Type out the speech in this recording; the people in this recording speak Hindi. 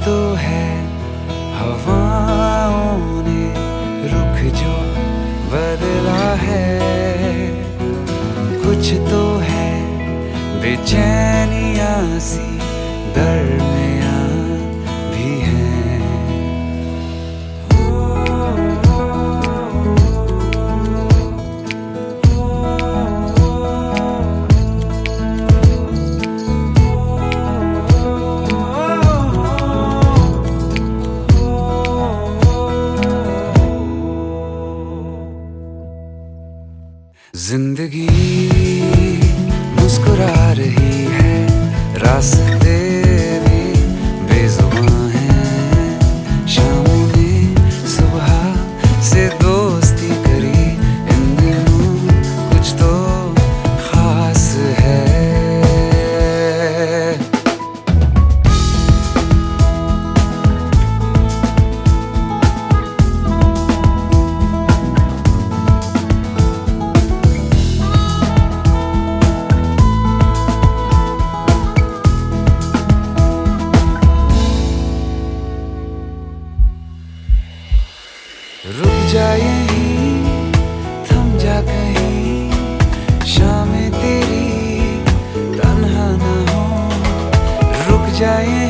तो है हवाओं ने रुख जो बदला है, कुछ तो है बेचैनियां सी दरमियां भी है। जिंदगी मुस्कुरा रही है, रास्ते भी बेजुबां हैं। शामों ने सुबह से दोस्ती करी, इन दिनों कुछ तो खास है। रुक जा यहीं, थम जा कहीं, शामें तेरी तन्हा ना हो। रुक जा यहीं,